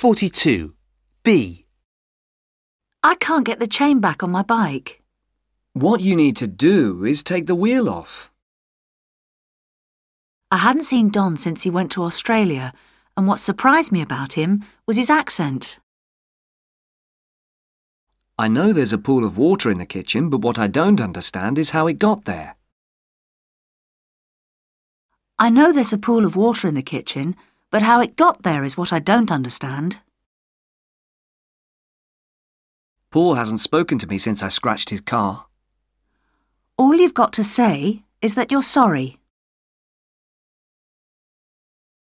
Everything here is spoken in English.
42. B. I can't get the chain back on my bike. What you need to do is take the wheel off. I hadn't seen Don since he went to Australia, and what surprised me about him was his accent. I know there's a pool of water in the kitchen, but what I don't understand is how it got there. I know there's a pool of water in the kitchen, but how it got there is what I don't understand. Paul hasn't spoken to me since I scratched his car. All you've got to say is that you're sorry.